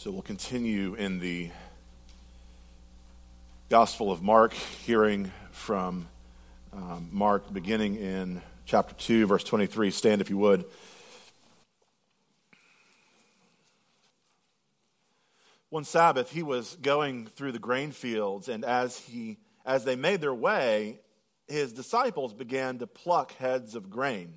So we'll continue in the Gospel of Mark, hearing from Mark beginning in chapter 2, verse 23. Stand if you would. One Sabbath, he was going through the grain fields, and as they made their way, his disciples began to pluck heads of grain.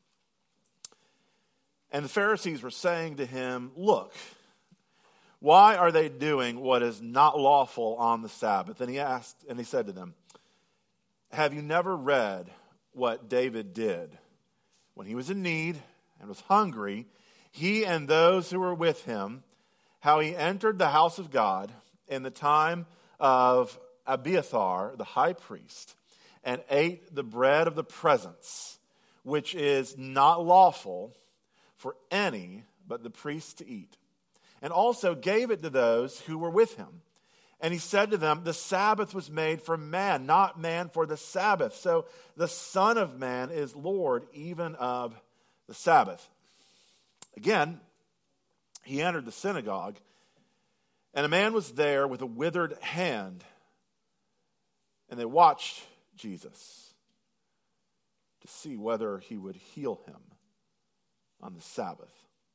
And the Pharisees were saying to him, "Look, why are they doing what is not lawful on the Sabbath?" And he said to them, "Have you never read what David did when he was in need and was hungry, he and those who were with him, how he entered the house of God in the time of Abiathar, the high priest, and ate the bread of the presence, which is not lawful for any but the priest to eat, and also gave it to those who were with him. And he said to them, the Sabbath was made for man, not man for the Sabbath. So the Son of Man is Lord even of the Sabbath." Again, he entered the synagogue, and a man was there with a withered hand. And they watched Jesus to see whether he would heal him on the Sabbath,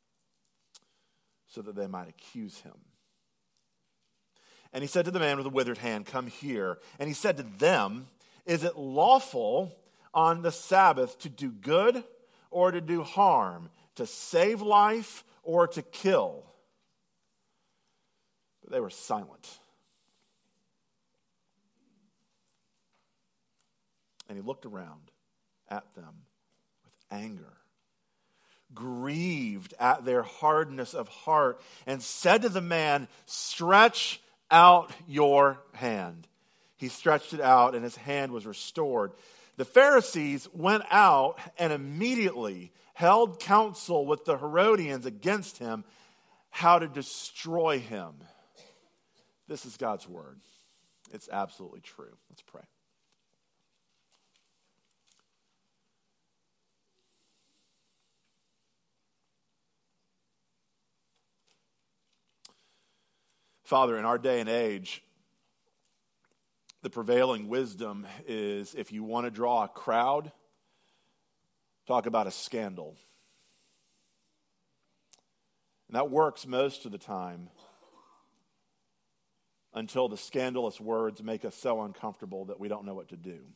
so that they might accuse him. And he said to the man with the withered hand, "Come here." And he said to them, "Is it lawful on the Sabbath to do good or to do harm, to save life or to kill?" But they were silent. And he looked around at them with anger, grieved at their hardness of heart, and said to the man, "Stretch out your hand." He stretched it out, and his hand was restored. The Pharisees went out and immediately held counsel with the Herodians against him, how to destroy him. This is God's word. It's absolutely true. Let's pray. Father, in our day and age, the prevailing wisdom is, if you want to draw a crowd, talk about a scandal. And that works most of the time until the scandalous words make us so uncomfortable that we don't know what to do.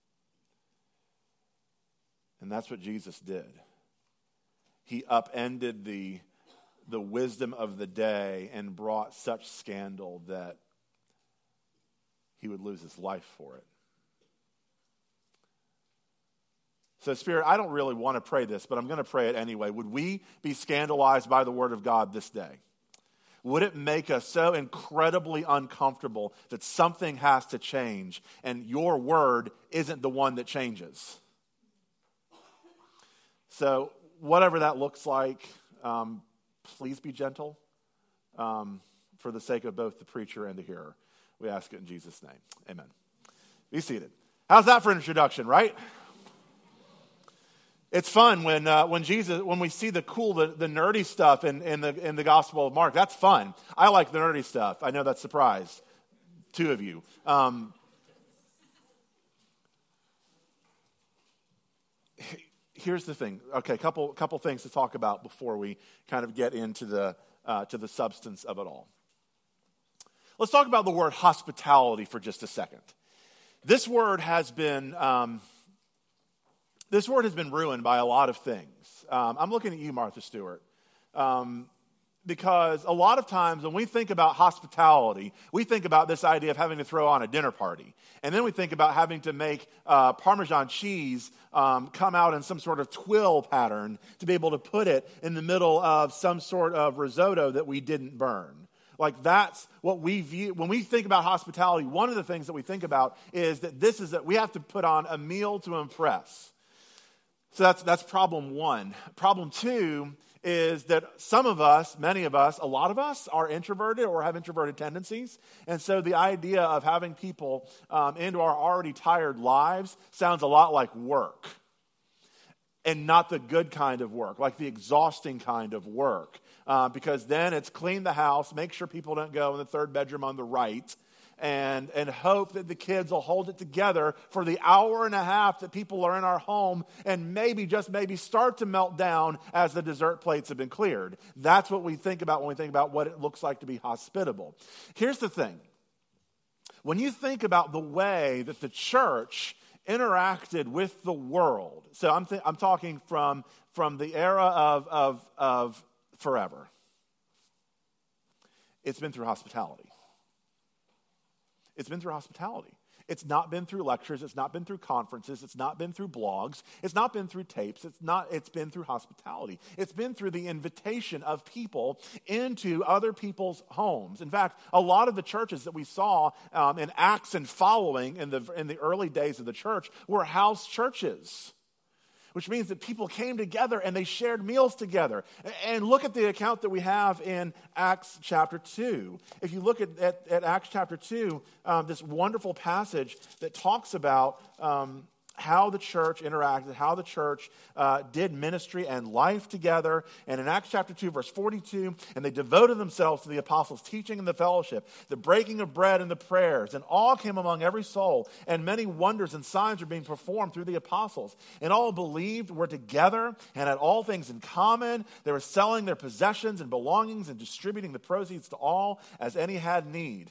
And that's what Jesus did. He upended the wisdom of the day and brought such scandal that he would lose his life for it. So, Spirit, I don't really want to pray this, but I'm going to pray it anyway. Would we be scandalized by the word of God this day? Would it make us so incredibly uncomfortable that something has to change and your word isn't the one that changes? So, whatever that looks like, please be gentle for the sake of both the preacher and the hearer. We ask it in Jesus' name. Amen. Be seated. How's that for an introduction, right? It's fun when we see the nerdy stuff in the Gospel of Mark. That's fun. I like the nerdy stuff. I know that's a surprise. Two of you. Here's the thing. Okay, couple things to talk about before we kind of get into the substance of it all. Let's talk about the word hospitality for just a second. This word has been ruined by a lot of things. I'm looking at you, Martha Stewart, because a lot of times when we think about hospitality, we think about this idea of having to throw on a dinner party. And then we think about having to make Parmesan cheese come out in some sort of twill pattern to be able to put it in the middle of some sort of risotto that we didn't burn. Like, that's what we view. When we think about hospitality, one of the things that we think about is that we have to put on a meal to impress. So that's problem one. Problem two is that some of us, many of us, a lot of us are introverted or have introverted tendencies. And so the idea of having people into our already tired lives sounds a lot like work. And not the good kind of work, like the exhausting kind of work. because then it's clean the house, make sure people don't go in the third bedroom on the right, and hope that the kids will hold it together for the hour and a half that people are in our home, and maybe, just maybe, start to melt down as the dessert plates have been cleared. That's what we think about when we think about what it looks like to be hospitable. Here's the thing. When you think about the way that the church interacted with the world, so I'm talking from the era of forever, it's been through hospitality. It's been through hospitality. It's not been through lectures. It's not been through conferences. It's not been through blogs. It's not been through tapes. It's been through hospitality. It's been through the invitation of people into other people's homes. In fact, a lot of the churches that we saw in Acts and following in the early days of the church were house churches, which means that people came together and they shared meals together. And look at the account that we have in Acts chapter 2. If you look at Acts chapter 2, this wonderful passage that talks about how the church interacted, how the church did ministry and life together. And in Acts chapter 2, verse 42, and they devoted themselves to the apostles' teaching and the fellowship, the breaking of bread and the prayers, and awe came among every soul, and many wonders and signs were being performed through the apostles. And all believed, were together, and had all things in common. They were selling their possessions and belongings and distributing the proceeds to all as any had need.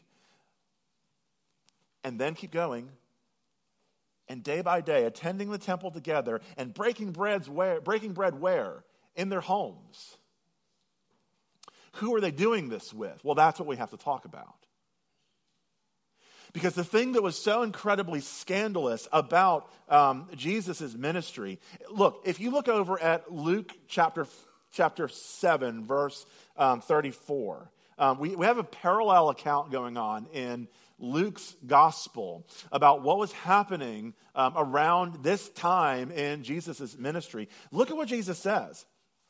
And then keep going. And day by day, attending the temple together and breaking bread where? In their homes. Who are they doing this with? Well, that's what we have to talk about. Because the thing that was so incredibly scandalous about Jesus' ministry, look, if you look over at Luke chapter 7, verse 34, we have a parallel account going on in Luke's gospel about what was happening around this time in Jesus' ministry. Look at what Jesus says.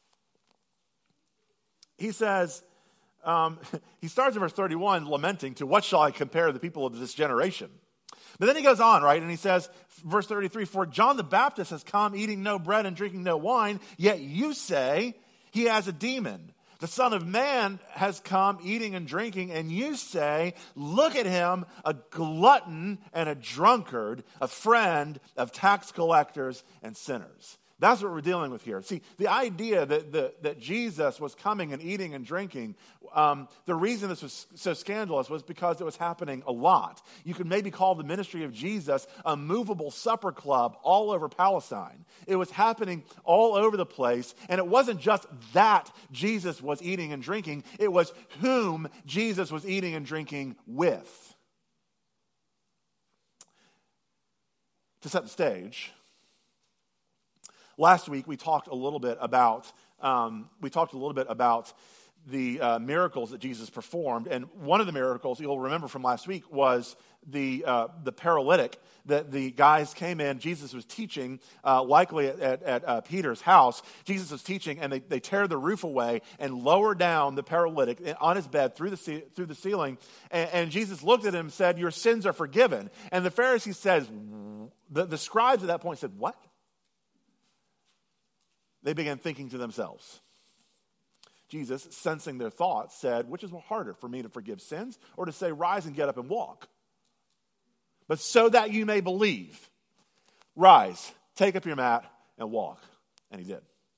He says, he starts in verse 31 lamenting, to what shall I compare the people of this generation? But then he goes on, right? And he says, verse 33, for John the Baptist has come eating no bread and drinking no wine, yet you say he has a demon. The Son of Man has come eating and drinking, and you say, look at him, a glutton and a drunkard, a friend of tax collectors and sinners. That's what we're dealing with here. See, the idea that Jesus was coming and eating and drinking, the reason this was so scandalous was because it was happening a lot. You could maybe call the ministry of Jesus a movable supper club all over Palestine. It was happening all over the place, and it wasn't just that Jesus was eating and drinking, it was whom Jesus was eating and drinking with. To set the stage, last week we talked a little bit about the miracles that Jesus performed, and one of the miracles you'll remember from last week was the paralytic that the guys came in. Jesus was teaching, likely at Peter's house. Jesus was teaching, and they tear the roof away and lower down the paralytic on his bed through the ceiling. And Jesus looked at him and said, "Your sins are forgiven." And the Pharisee says, the scribes at that point said, "What?" They began thinking to themselves. Jesus, sensing their thoughts, said, which is harder, for me to forgive sins or to say, rise and get up and walk? But so that you may believe, rise, take up your mat and walk. And he did.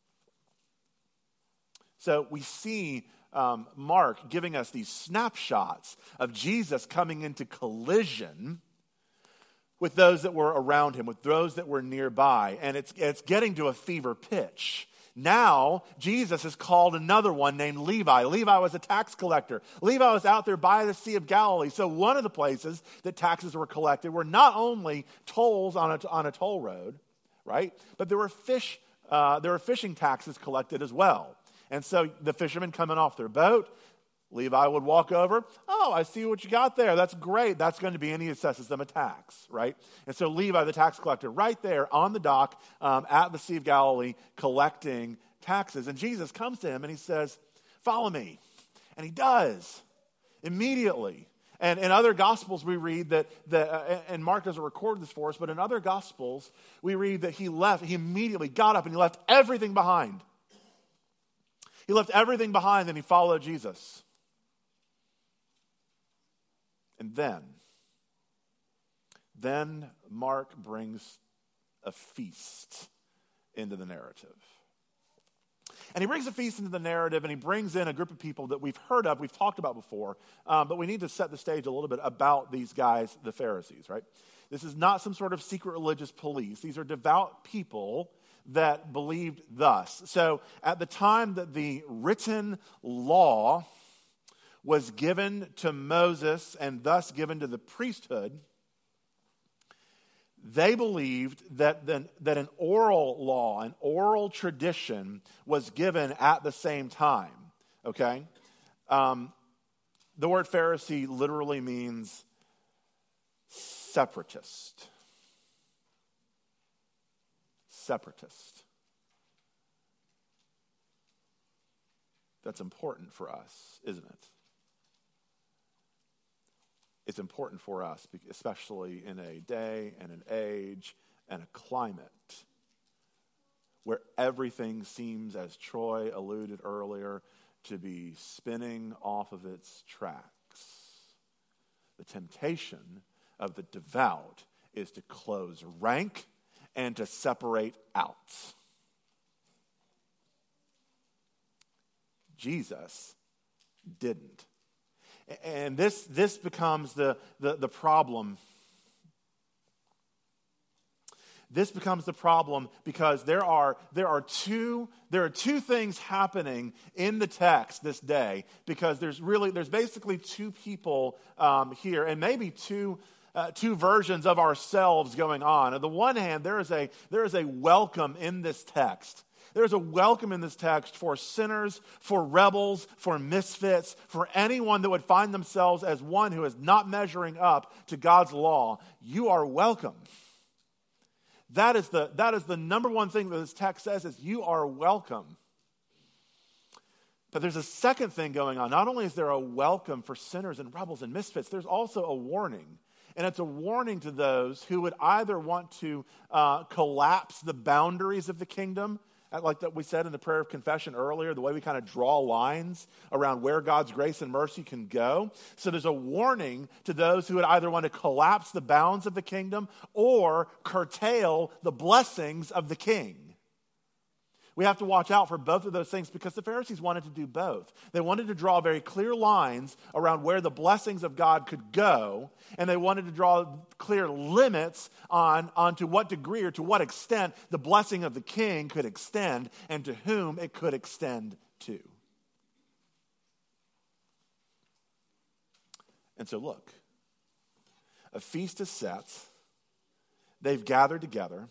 So we see Mark giving us these snapshots of Jesus coming into collision with those that were around him, with those that were nearby. And it's getting to a fever pitch. Now, Jesus has called another one named Levi. Levi was a tax collector. Levi was out there by the Sea of Galilee. So one of the places that taxes were collected were not only tolls on a toll road, right? But there were fishing taxes collected as well. And so the fishermen coming off their boat, Levi would walk over. Oh, I see what you got there. That's great. That's going to be, and he assesses them a tax, right? And so Levi, the tax collector, right there on the dock at the Sea of Galilee, collecting taxes. And Jesus comes to him and he says, follow me. And he does immediately. And in other Gospels, we read that, and Mark doesn't record this for us, but in other Gospels, we read that he immediately got up and he left everything behind. He left everything behind and he followed Jesus. And then Mark brings a feast into the narrative. And he brings a feast into the narrative, and he brings in a group of people that we've heard of, we've talked about before, but we need to set the stage a little bit about these guys, the Pharisees, right? This is not some sort of secret religious police. These are devout people that believed thus. So at the time that the written law was given to Moses and thus given to the priesthood, they believed that an oral law, an oral tradition was given at the same time, okay? The word Pharisee literally means separatist. Separatist. That's important for us, isn't it? It's important for us, especially in a day and an age and a climate where everything seems, as Troy alluded earlier, to be spinning off of its tracks. The temptation of the devout is to close rank and to separate out. Jesus didn't. And this becomes the problem. This becomes the problem because there are two things happening in the text this day, because there's basically two people here, and maybe two versions of ourselves going on. On the one hand, there is a welcome in this text. There's a welcome in this text for sinners, for rebels, for misfits, for anyone that would find themselves as one who is not measuring up to God's law. You are welcome. That is the number one thing that this text says, is you are welcome. But there's a second thing going on. Not only is there a welcome for sinners and rebels and misfits, there's also a warning. And it's a warning to those who would either want to collapse the boundaries of the kingdom, like that we said in the prayer of confession earlier, the way we kind of draw lines around where God's grace and mercy can go. So there's a warning to those who would either want to collapse the bounds of the kingdom or curtail the blessings of the king. We have to watch out for both of those things, because the Pharisees wanted to do both. They wanted to draw very clear lines around where the blessings of God could go, and they wanted to draw clear limits on to what degree or to what extent the blessing of the king could extend and to whom it could extend to. And so look, a feast is set. They've gathered together.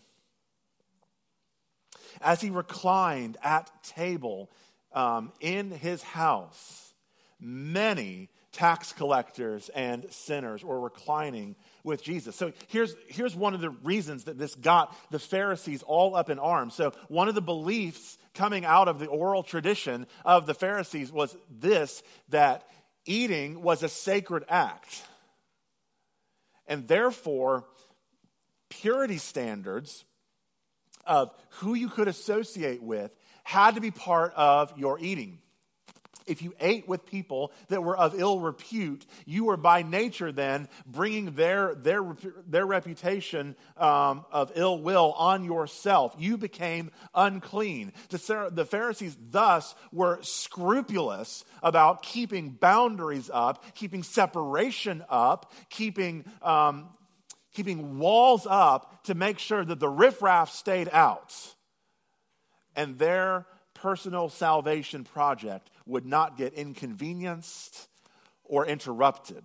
As he reclined at table in his house, many tax collectors and sinners were reclining with Jesus. So here's one of the reasons that this got the Pharisees all up in arms. So one of the beliefs coming out of the oral tradition of the Pharisees was this, that eating was a sacred act. And therefore, purity standards of who you could associate with had to be part of your eating. If you ate with people that were of ill repute, you were by nature then bringing their reputation of ill will on yourself. You became unclean. The Pharisees thus were scrupulous about keeping boundaries up, keeping separation up, keeping walls up to make sure that the riffraff stayed out. And their personal salvation project would not get inconvenienced or interrupted.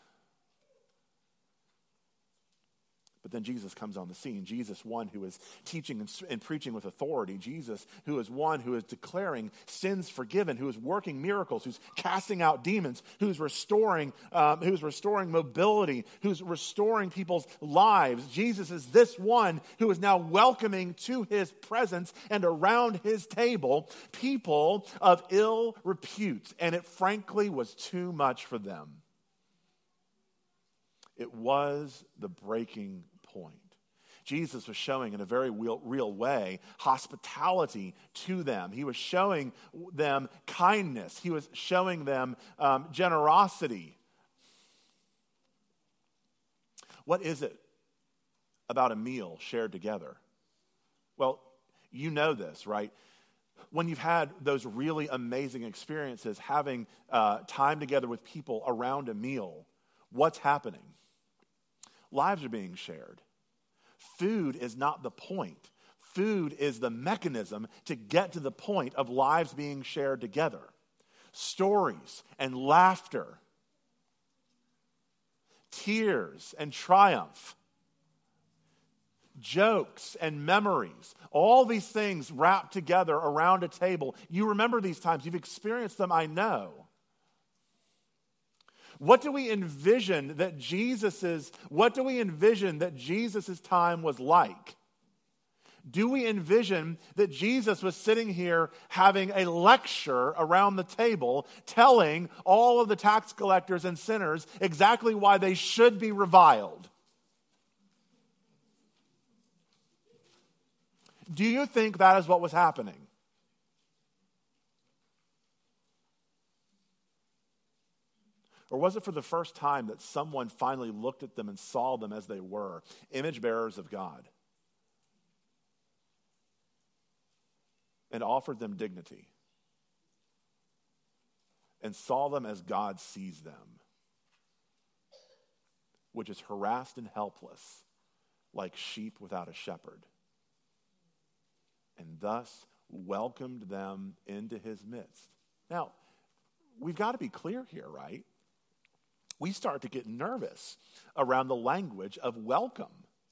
But then Jesus comes on the scene. Jesus, one who is teaching and preaching with authority. Jesus, who is one who is declaring sins forgiven, who is working miracles, who's casting out demons, who's restoring mobility, who's restoring people's lives. Jesus is this one who is now welcoming to his presence and around his table people of ill repute. And it frankly was too much for them. It was the breaking point. Jesus was showing in a very real way hospitality to them. He was showing them kindness. He was showing them generosity. What is it about a meal shared together? Well, you know this, right? When you've had those really amazing experiences, having time together with people around a meal, what's happening? Lives are being shared. Food is not the point. Food is the mechanism to get to the point of lives being shared together. Stories and laughter, tears and triumph, jokes and memories, all these things wrapped together around a table. You remember these times. You've experienced them, I know. What do we envision that Jesus's time was like? Do we envision that Jesus was sitting here having a lecture around the table, telling all of the tax collectors and sinners exactly why they should be reviled? Do you think that is what was happening? Or was it for the first time that someone finally looked at them and saw them as they were, image bearers of God, and offered them dignity, and saw them as God sees them, which is harassed and helpless, like sheep without a shepherd, and thus welcomed them into his midst? Now, we've got to be clear here, right? We start to get nervous around the language of welcome.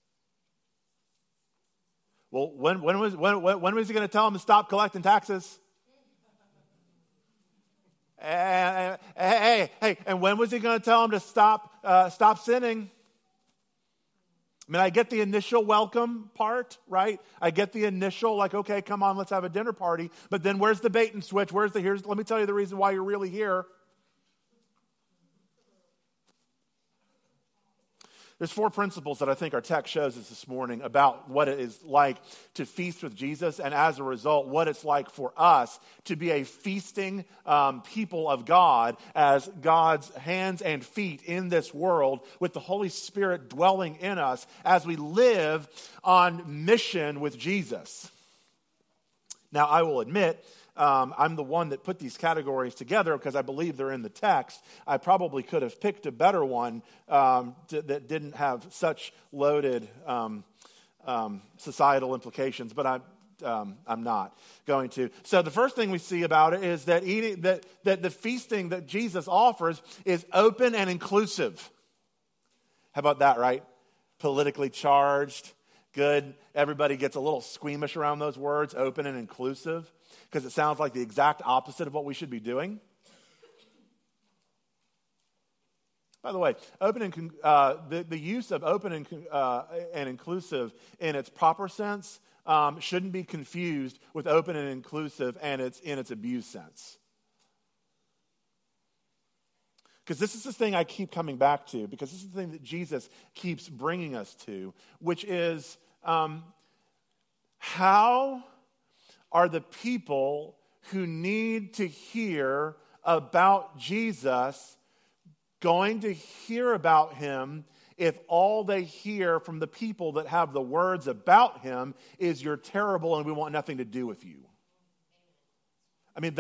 Well, when was he going to tell them to stop collecting taxes? Hey, and when was he going to tell them to stop sinning? I mean, I get the initial welcome part, right? I get the initial, like, okay, come on, let's have a dinner party. But then where's the bait and switch? Let me tell you the reason why you're really here. There's 4 principles that I think our text shows us this morning about what it is like to feast with Jesus, and as a result, what it's like for us to be a feasting people of God as God's hands and feet in this world, with the Holy Spirit dwelling in us as we live on mission with Jesus. Now, I will admit, I'm the one that put these categories together because I believe they're in the text. I probably could have picked a better one that didn't have such loaded societal implications, but I'm not going to. So the first thing we see about it is that that the feasting that Jesus offers is open and inclusive. How about that, right? Politically charged, good. Everybody gets a little squeamish around those words, open and inclusive, because it sounds like the exact opposite of what we should be doing. By the way, the use of open and inclusive in its proper sense shouldn't be confused with open and inclusive and in its abuse sense. Because this is the thing I keep coming back to, because this is the thing that Jesus keeps bringing us to, which is how are the people who need to hear about Jesus going to hear about him if all they hear from the people that have the words about him is you're terrible and we want nothing to do with you? I mean,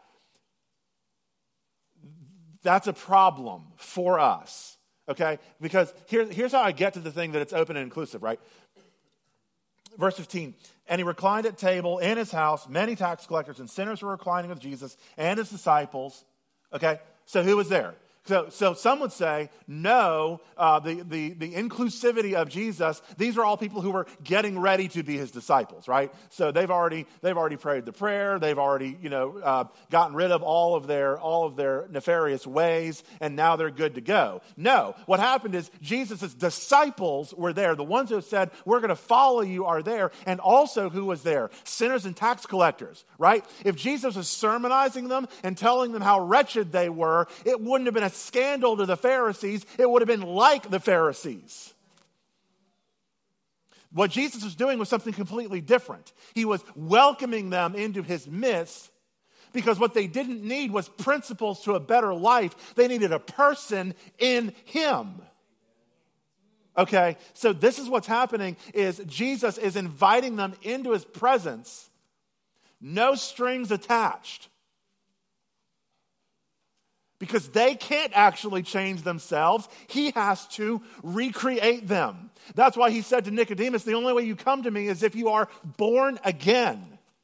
that's a problem for us, okay? Because here's how I get to the thing that it's open and inclusive, right? Verse 15, and he reclined at table in his house. Many tax collectors and sinners were reclining with Jesus and his disciples. Okay, so who was there? So some would say, no, the inclusivity of Jesus, these are all people who were getting ready to be his disciples, right? So they've already prayed the prayer, they've already gotten rid of all of their nefarious ways, and now they're good to go. No, what happened is Jesus' disciples were there. The ones who said, we're going to follow you are there. And also who was there? Sinners and tax collectors, right? If Jesus was sermonizing them and telling them how wretched they were, it wouldn't have been a scandal to the Pharisees. It would have been like the Pharisees. What Jesus was doing was something completely different. He was welcoming them into his midst because what they didn't need was principles to a better life. They needed a person in him. Okay, so this is what's happening is Jesus is inviting them into his presence, no strings attached. Because they can't actually change themselves. He has to recreate them. That's why he said to Nicodemus, the only way you come to me is if you are born again.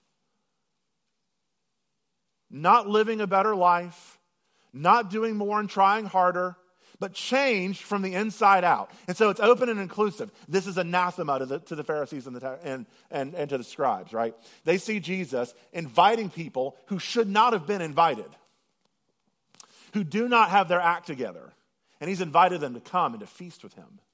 Not living a better life, not doing more and trying harder, but changed from the inside out. And so it's open and inclusive. This is anathema to the Pharisees and to the scribes, right? They see Jesus inviting people who should not have been invited, who do not have their act together. And he's invited them to come and to feast with him.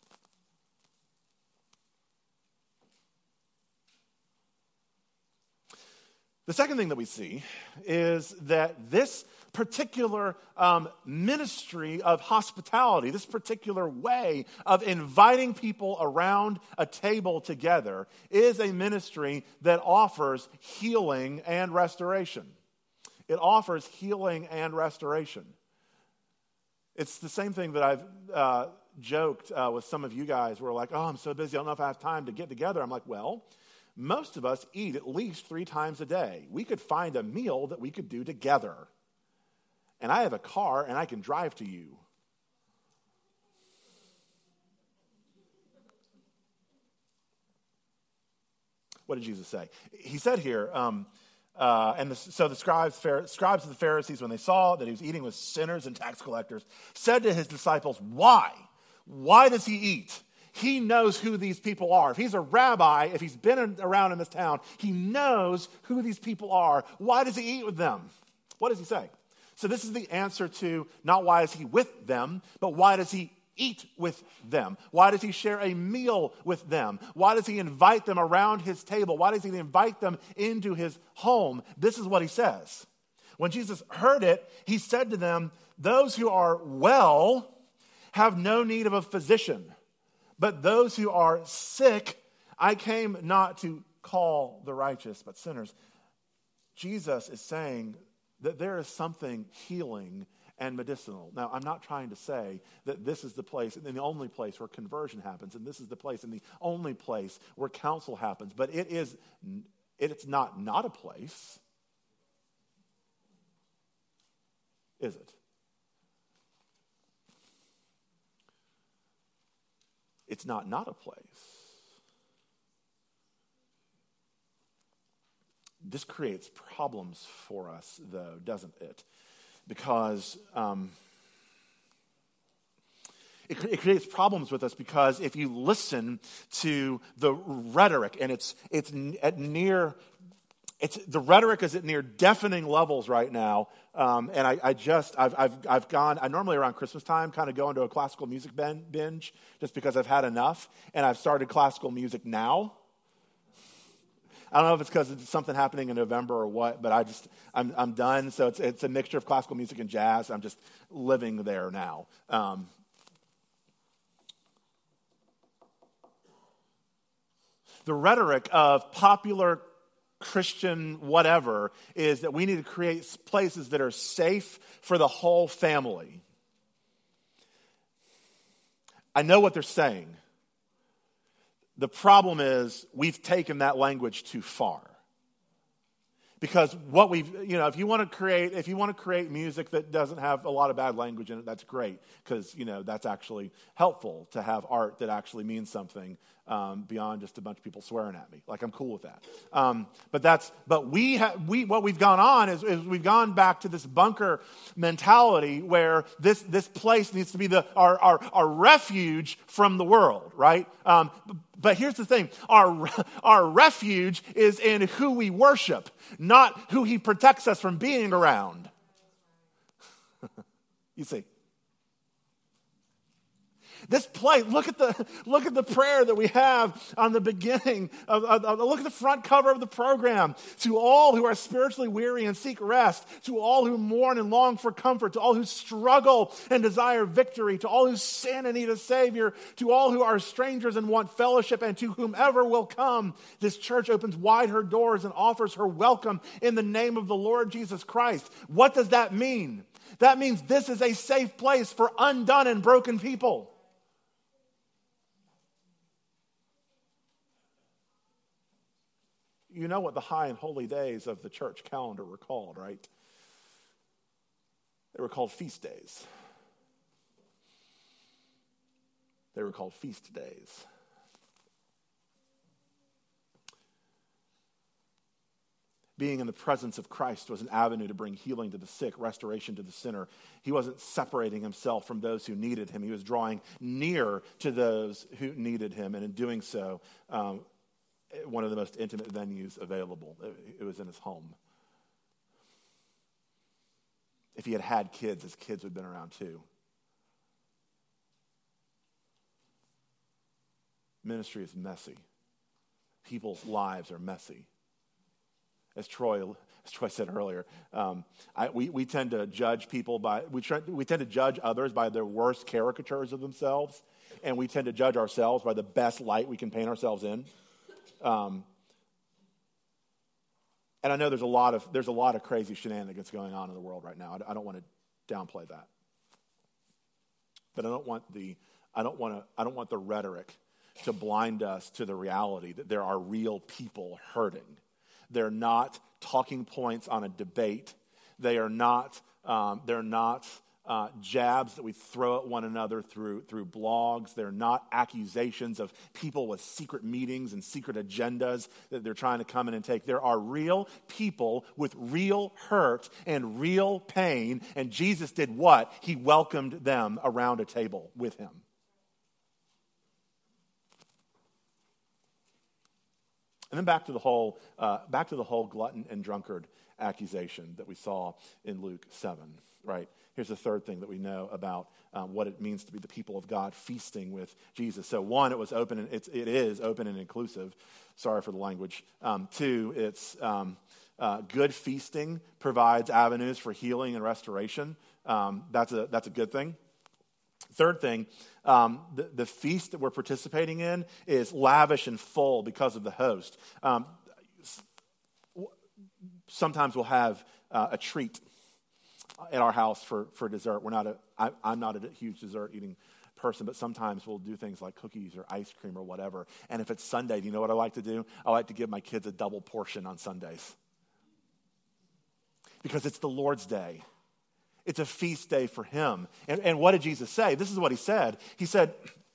The second thing that we see is that this particular ministry of hospitality, this particular way of inviting people around a table together, is a ministry that offers healing and restoration. It offers healing and restoration. It's the same thing that I've joked with some of you guys who are like, oh, I'm so busy, I don't know if I have time to get together. I'm like, well, most of us eat at least 3 times a day. We could find a meal that we could do together. And I have a car and I can drive to you. What did Jesus say? He said here, so the scribes of the Pharisees, when they saw that he was eating with sinners and tax collectors, said to his disciples, why? Why does he eat? He knows who these people are. If he's a rabbi, if he's been around in this town, he knows who these people are. Why does he eat with them? What does he say? So this is the answer to not why is he with them, but why does he eat with them? Why does he share a meal with them? Why does he invite them around his table? Why does he invite them into his home? This is what he says. When Jesus heard it, he said to them, those who are well have no need of a physician, but those who are sick, I came not to call the righteous, but sinners. Jesus is saying that there is something healing and medicinal. Now, I'm not trying to say that this is the place and the only place where conversion happens, and this is the place and the only place where counsel happens, but it's not a place, is it? It's not a place. This creates problems for us, though, doesn't it? Because it creates problems with us because if you listen to the rhetoric, and the rhetoric is at near deafening levels right now. And I've gone, I normally around Christmas time kind of go into a classical music binge just because I've had enough. And I've started classical music now. I don't know if it's because it's something happening in November or what, but I'm done. So it's a mixture of classical music and jazz. I'm just living there now. The rhetoric of popular Christian whatever is that we need to create places that are safe for the whole family. I know what they're saying. The problem is we've taken that language too far. Because what if you want to create music that doesn't have a lot of bad language in it, that's great. Because, that's actually helpful to have art that actually means something beyond just a bunch of people swearing at me. Like, I'm cool with that. What we've gone on is we've gone back to this bunker mentality where this place needs to be our refuge from the world, right? But here's the thing, our refuge is in who we worship, not who he protects us from being around. You see. This place, look at the prayer that we have on the beginning look at the front cover of the program. To all who are spiritually weary and seek rest, to all who mourn and long for comfort, to all who struggle and desire victory, to all who sin and need a Savior, to all who are strangers and want fellowship, and to whomever will come, this church opens wide her doors and offers her welcome in the name of the Lord Jesus Christ. What does that mean? That means this is a safe place for undone and broken people. You know what the high and holy days of the church calendar were called, right? They were called feast days. They were called feast days. Being in the presence of Christ was an avenue to bring healing to the sick, restoration to the sinner. He wasn't separating himself from those who needed him. He was drawing near to those who needed him, and in doing so, one of the most intimate venues available. It was in his home. If he had had kids, his kids would have been around too. Ministry is messy. People's lives are messy. As Troy said earlier, we tend to judge people we tend to judge others by their worst caricatures of themselves, and we tend to judge ourselves by the best light we can paint ourselves in. And I know there's a lot of crazy shenanigans going on in the world right now. I don't want to downplay that, but I don't want the rhetoric to blind us to the reality that there are real people hurting. They're not talking points on a debate. They are not. They're not jabs that we throw at one another through blogs. They're not accusations of people with secret meetings and secret agendas that they're trying to come in and take. There are real people with real hurt and real pain. And Jesus did what? He welcomed them around a table with him. And then back to the whole glutton and drunkard accusation that we saw in Luke 7, right? Here's the third thing that we know about what it means to be the people of God feasting with Jesus. So one, it was open, and it is open and inclusive. Sorry for the language. Two, it's good feasting provides avenues for healing and restoration. That's a good thing. Third thing, the feast that we're participating in is lavish and full because of the host. Sometimes we'll have a treat at our house for dessert. I'm not a huge dessert eating person, but sometimes we'll do things like cookies or ice cream or whatever. And if it's Sunday, do you know what I like to do? I like to give my kids a double portion on Sundays. Because it's the Lord's Day. It's a feast day for him. And what did Jesus say? This is what he said. He said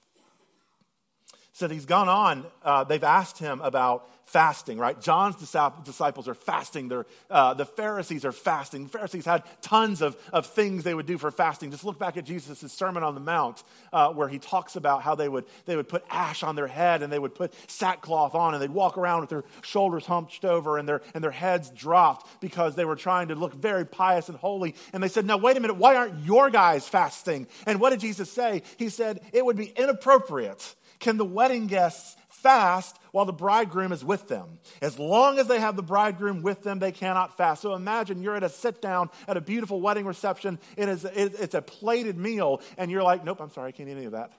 he's gone on. They've asked him about fasting, right? John's disciples are fasting. The Pharisees are fasting. The Pharisees had tons of things they would do for fasting. Just look back at Jesus' Sermon on the Mount, where he talks about how they would put ash on their head, and they would put sackcloth on, and they'd walk around with their shoulders hunched over and their heads dropped because they were trying to look very pious and holy. And they said, "No, wait a minute, why aren't your guys fasting?" And what did Jesus say? He said, "It would be inappropriate. Can the wedding guests fast while the bridegroom is with them? As long as they have the bridegroom with them, they cannot fast." So imagine you're at a sit down at a beautiful wedding reception. It's a plated meal, and you're like, "Nope, I'm sorry, I can't eat any of that."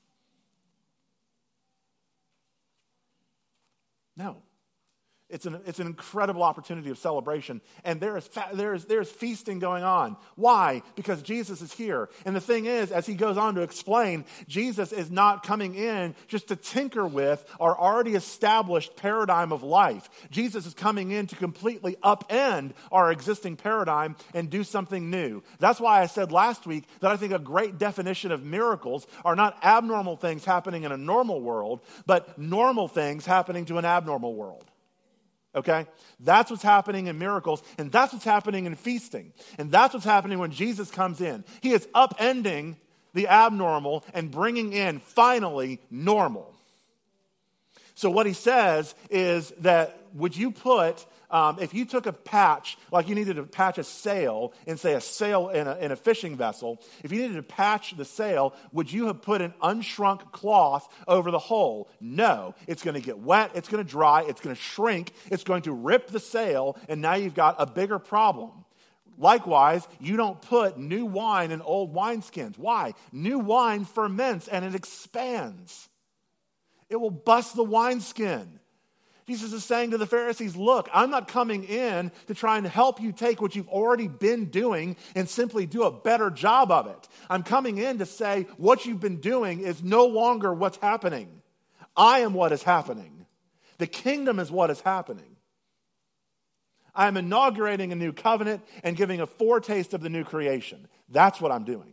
No. It's an incredible opportunity of celebration, and there's feasting going on. Why? Because Jesus is here. And the thing is, as he goes on to explain, Jesus is not coming in just to tinker with our already established paradigm of life. Jesus is coming in to completely upend our existing paradigm and do something new. That's why I said last week that I think a great definition of miracles are not abnormal things happening in a normal world, but normal things happening to an abnormal world. Okay? That's what's happening in miracles, and that's what's happening in feasting. And that's what's happening when Jesus comes in. He is upending the abnormal and bringing in, finally, normal. So what he says is that would you put, if you took a patch, like you needed to patch a sail in, say, a sail in a fishing vessel, if you needed to patch the sail, would you have put an unshrunk cloth over the hole? No. It's going to get wet, it's going to dry, it's going to shrink, it's going to rip the sail, and now you've got a bigger problem. Likewise, you don't put new wine in old wineskins. Why? New wine ferments and it expands. It will bust the wineskin. Jesus is saying to the Pharisees, look, I'm not coming in to try and help you take what you've already been doing and simply do a better job of it. I'm coming in to say what you've been doing is no longer what's happening. I am what is happening. The kingdom is what is happening. I'm inaugurating a new covenant and giving a foretaste of the new creation. That's what I'm doing.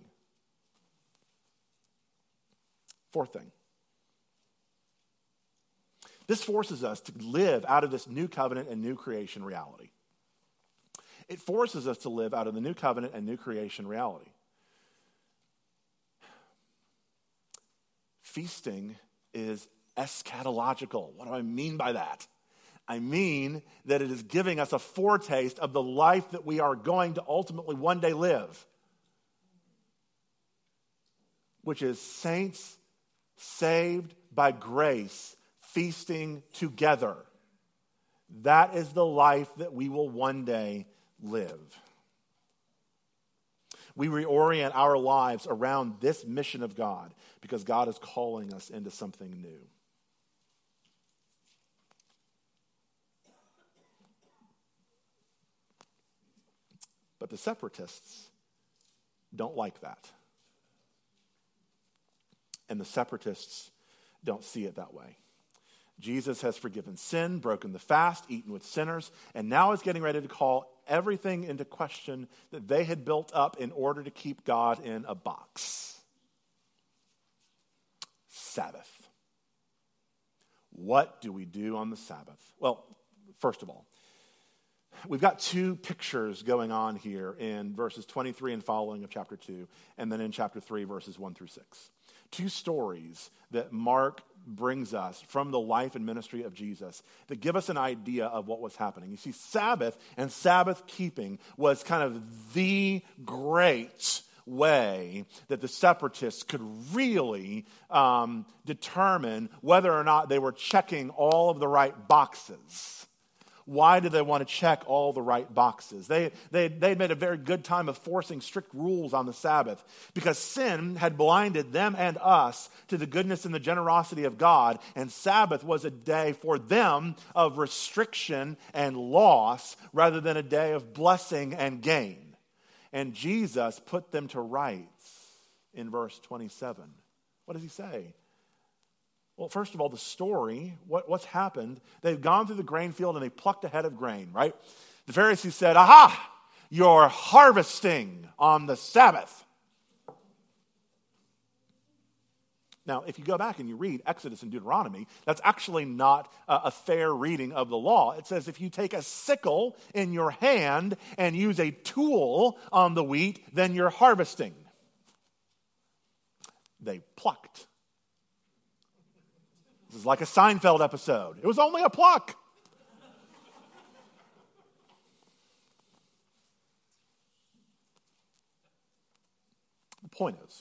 Fourth thing. This forces us to live out of this new covenant and new creation reality. It forces us to live out of the new covenant and new creation reality. Feasting is eschatological. What do I mean by that? I mean that it is giving us a foretaste of the life that we are going to ultimately one day live, which is saints saved by grace, feasting together. That is the life that we will one day live. We reorient our lives around this mission of God because God is calling us into something new. But the separatists don't like that. And the separatists don't see it that way. Jesus has forgiven sin, broken the fast, eaten with sinners, and now is getting ready to call everything into question that they had built up in order to keep God in a box. Sabbath. What do we do on the Sabbath? Well, first of all, we've got two pictures going on here in verses 23 and following of chapter 2, and then in chapter 3, verses 1 through 6. Two stories that Mark brings us from the life and ministry of Jesus that give us an idea of what was happening. You see, Sabbath and Sabbath keeping was kind of the great way that the separatists could really determine whether or not they were checking all of the right boxes. Why do they want to check all the right boxes? They made a very good time of forcing strict rules on the Sabbath because sin had blinded them and us to the goodness and the generosity of God, and Sabbath was a day for them of restriction and loss rather than a day of blessing and gain. And Jesus put them to rights in verse 27. What does he say? Well, first of all, the story, what's happened, they've gone through the grain field and they plucked a head of grain, right? The Pharisees said, aha, you're harvesting on the Sabbath. Now, if you go back and you read Exodus and Deuteronomy, that's actually not a fair reading of the law. It says if you take a sickle in your hand and use a tool on the wheat, then you're harvesting. They plucked. This is like a Seinfeld episode. It was only a pluck. The point is,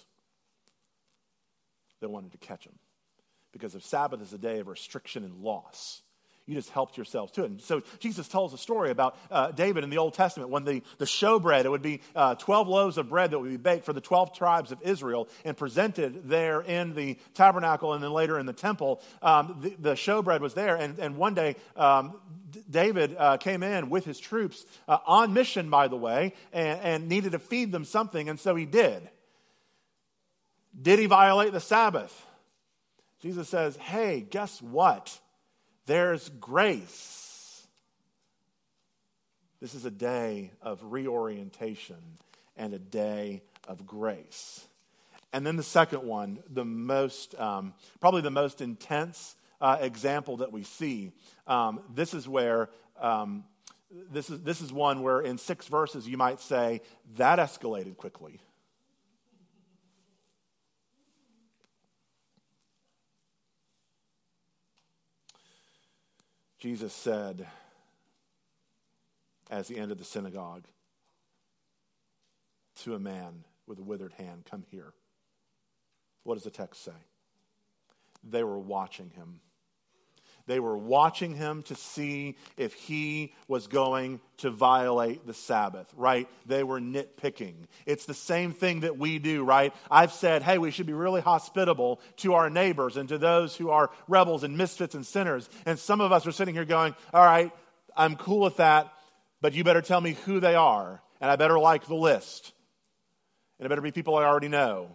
they wanted to catch him. Because if Sabbath is a day of restriction and loss, you just helped yourselves to it. And so Jesus tells a story about David in the Old Testament when the showbread, it would be 12 loaves of bread that would be baked for the 12 tribes of Israel and presented there in the tabernacle and then later in the temple. The showbread was there. And one day, David came in with his troops on mission, by the way, and needed to feed them something, and so he did. Did he violate the Sabbath? Jesus says, hey, guess what? There's grace. This is a day of reorientation and a day of grace. And then the second one, the most, probably the most intense example that we see. This is where, this is one where in 6 verses you might say, that escalated quickly. Jesus said, as he entered the synagogue, to a man with a withered hand, "Come here." What does the text say? They were watching him. They were watching him to see if he was going to violate the Sabbath, right? They were nitpicking. It's the same thing that we do, right? I've said, hey, we should be really hospitable to our neighbors and to those who are rebels and misfits and sinners. And some of us are sitting here going, all right, I'm cool with that, but you better tell me who they are, and I better like the list. And it better be people I already know.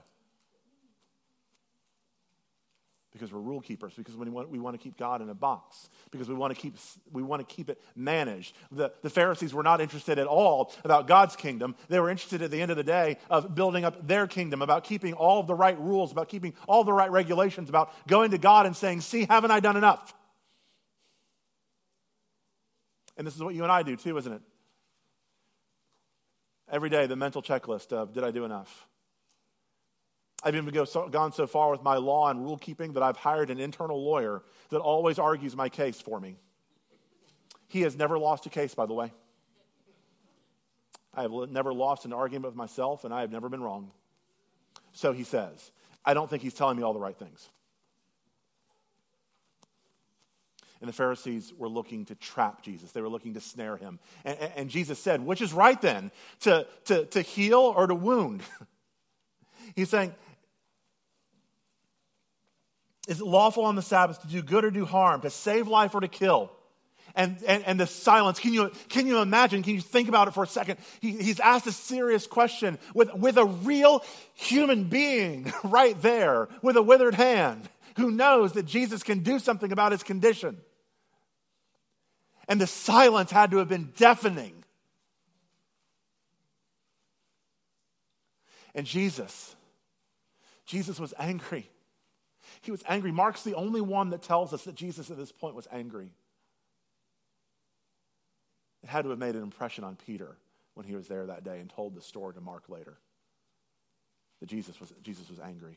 Because we're rule keepers, because we want to keep God in a box, because we want to keep it managed. The Pharisees were not interested at all about God's kingdom. They were interested at the end of the day of building up their kingdom, about keeping all of the right rules, about keeping all the right regulations, about going to God and saying, see, haven't I done enough? And this is what you and I do too, isn't it? Every day, the mental checklist of, did I do enough? I've even gone so far with my law and rule keeping that I've hired an internal lawyer that always argues my case for me. He has never lost a case, by the way. I have never lost an argument with myself, and I have never been wrong. So he says, I don't think he's telling me all the right things. And the Pharisees were looking to trap Jesus. They were looking to snare him. And Jesus said, which is right then, to heal or to wound? He's saying, is it lawful on the Sabbath to do good or do harm, to save life or to kill? And the silence, can you imagine, can you think about it for a second? He's asked a serious question with a real human being right there with a withered hand who knows that Jesus can do something about his condition. And the silence had to have been deafening. And Jesus was angry. He was angry. Mark's the only one that tells us that Jesus at this point was angry. It had to have made an impression on Peter when he was there that day and told the story to Mark later. That Jesus was angry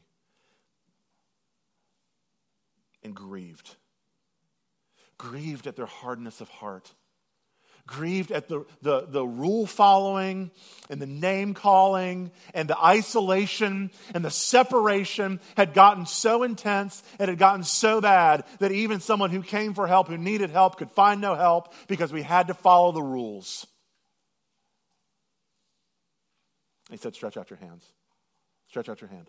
and grieved. Grieved at their hardness of heart. Grieved at the rule following and the name calling and the isolation and the separation had gotten so intense and had gotten so bad that even someone who came for help, who needed help, could find no help because we had to follow the rules. He said, stretch out your hands. Stretch out your hand.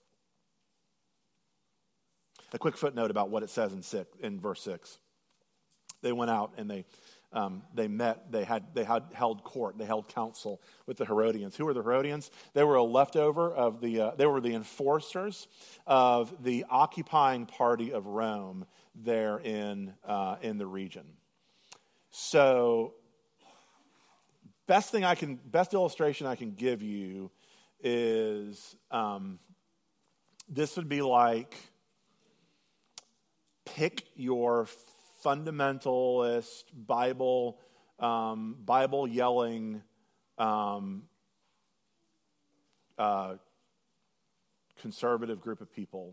A quick footnote about what it says in verse 6. They went out and they met, they had held court, they held counsel with the Herodians. Who were the Herodians? They were a leftover of they were the enforcers of the occupying party of Rome there in the region. So, best illustration I can give you is this would be like, pick your fundamentalist, Bible yelling conservative group of people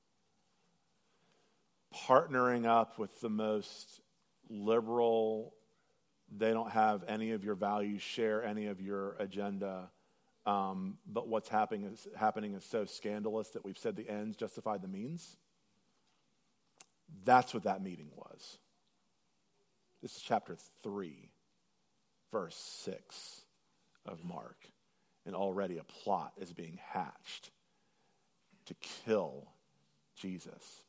partnering up with the most liberal, they don't have any of your values, share any of your agenda, but what's happening is so scandalous that we've said the ends justify the means. That's what that meeting was. This is chapter 3, verse 6 of Mark. And already a plot is being hatched to kill Jesus.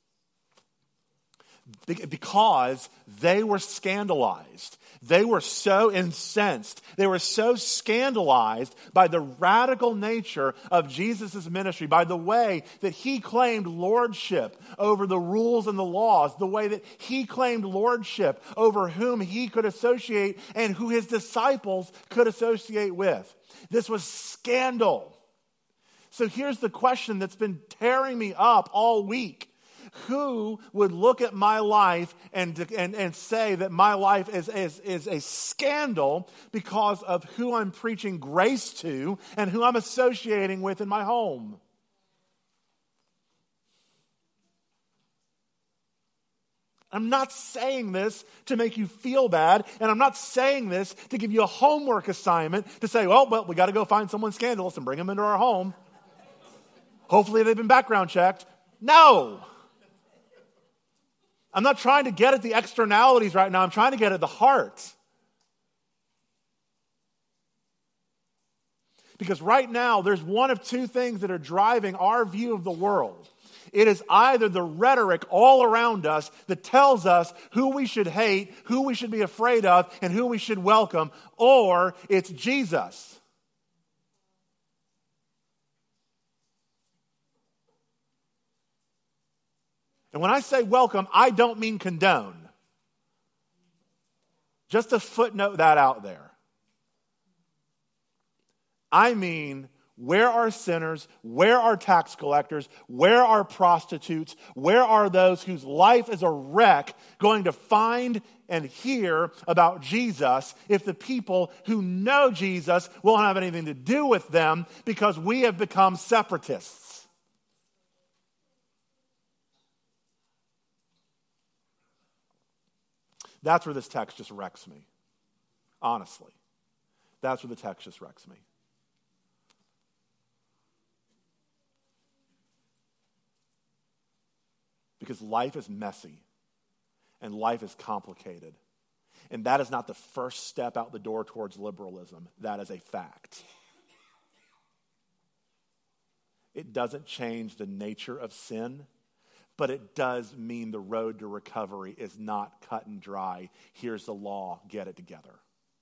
Because they were scandalized. They were so incensed. They were so scandalized by the radical nature of Jesus' ministry, by the way that he claimed lordship over the rules and the laws, the way that he claimed lordship over whom he could associate and who his disciples could associate with. This was scandal. So here's the question that's been tearing me up all week. Who would look at my life and say that my life is a scandal because of who I'm preaching grace to and who I'm associating with in my home? I'm not saying this to make you feel bad, and I'm not saying this to give you a homework assignment to say, well, we got to go find someone scandalous and bring them into our home. Hopefully they've been background checked. No. I'm not trying to get at the externalities right now. I'm trying to get at the heart. Because right now, there's one of two things that are driving our view of the world. It is either the rhetoric all around us that tells us who we should hate, who we should be afraid of, and who we should welcome, or it's Jesus. And when I say welcome, I don't mean condone. Just to footnote that out there. I mean, where are sinners? Where are tax collectors? Where are prostitutes? Where are those whose life is a wreck going to find and hear about Jesus if the people who know Jesus won't have anything to do with them because we have become separatists? That's where this text just wrecks me. Honestly. That's where the text just wrecks me. Because life is messy and life is complicated. And that is not the first step out the door towards liberalism. That is a fact. It doesn't change the nature of sin, but it does mean the road to recovery is not cut and dry. Here's the law, get it together.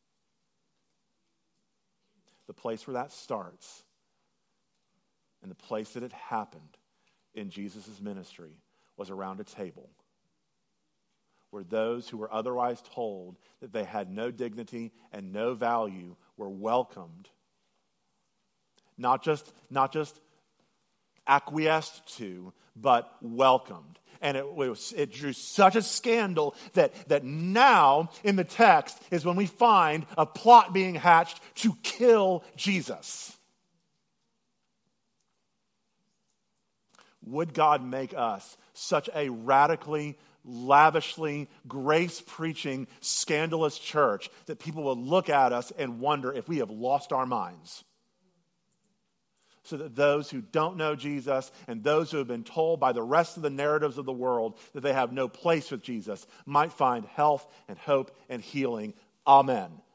The place where that starts and the place that it happened in Jesus' ministry was around a table where those who were otherwise told that they had no dignity and no value were welcomed, not just acquiesced to, but welcomed. And it drew such a scandal that now in the text is when we find a plot being hatched to kill Jesus. Would God make us such a radically, lavishly, grace-preaching, scandalous church that people will look at us and wonder if we have lost our minds? So that those who don't know Jesus and those who have been told by the rest of the narratives of the world that they have no place with Jesus might find health and hope and healing. Amen.